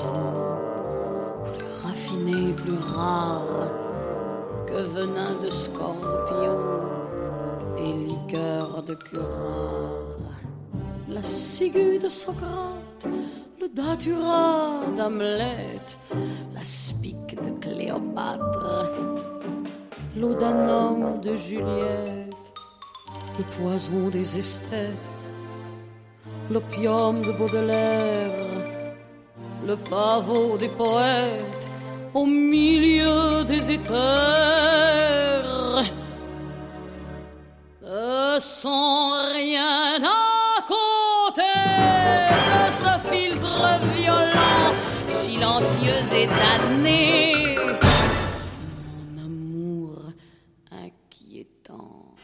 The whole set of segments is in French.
poison, plus raffiné, plus rare que venin de scorpion et liqueur de curare. La ciguë de Socrate, le datura d'Hamlet, la spique de Cléopâtre, l'odanum de Juliette, le poison des esthètes, l'opium de Baudelaire, le pavot des poètes au milieu des éthers, sans rien à côté de ce filtre violent, silencieux et damné, mon amour inquiétant.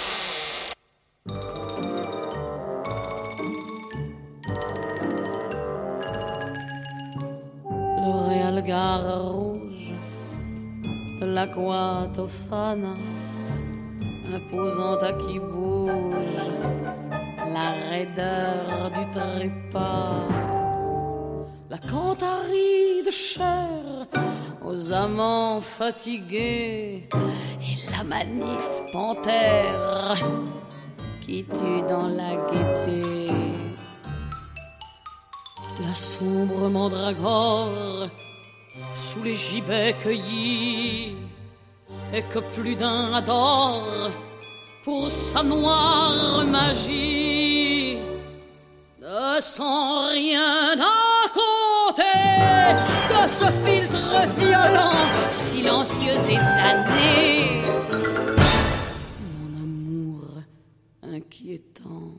Le réalgare rouge de l'Aqua Tofana, imposant à qui bouge la raideur du trépas, la cantarie de chair aux amants fatigués et la manite panthère qui tue dans la gaieté. La sombre mandragore sous les gibets cueillis et que plus d'un adore pour sa noire magie, sans rien à côté de ce filtre violent, silencieux et damné, mon amour inquiétant.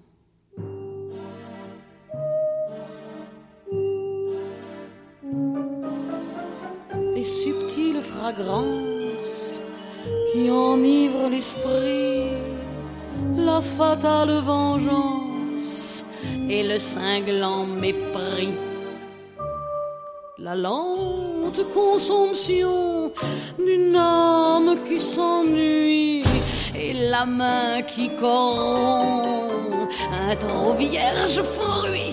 Les subtiles fragrances qui enivrent l'esprit, la fatale vengeance et le cinglant mépris, la lente consomption d'une âme qui s'ennuie et la main qui corrompt un trop vierge fruit.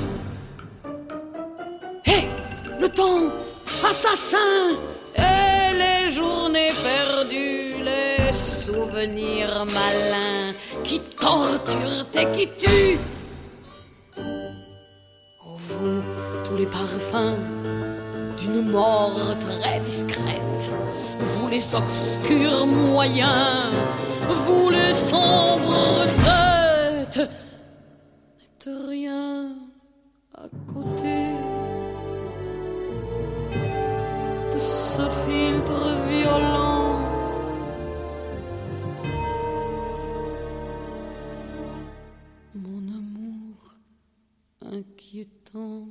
Hé, le temps assassin et les journées perdues, les souvenirs malins qui torturent et qui tuent. Oh, vous, tous les parfums d'une mort très discrète, vous les obscurs moyens, vous les sombres recettes, n'êtes rien à côté de ce filtre violent. Mon amour inquiétant.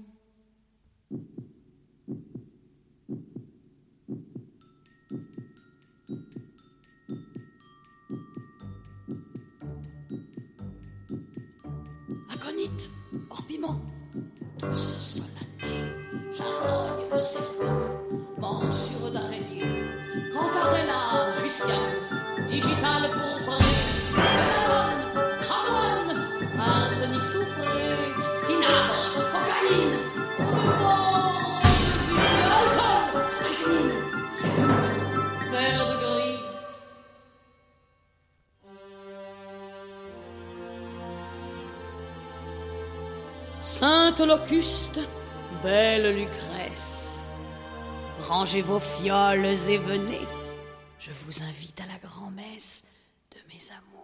Aconite, hors piment, douce solennée, charogne de serpent, morsure d'araignée, cantarella jusqu'à digital pourpré, belladone, stramone, arsenic soufré, cinabre, cocaïne, eau de mort, de vie, alcool, strychnine, cellulose, verre de gris. Sainte Locuste, belle Lucrèce, rangez vos fioles et venez, je vous invite à la grand-messe de mes amours.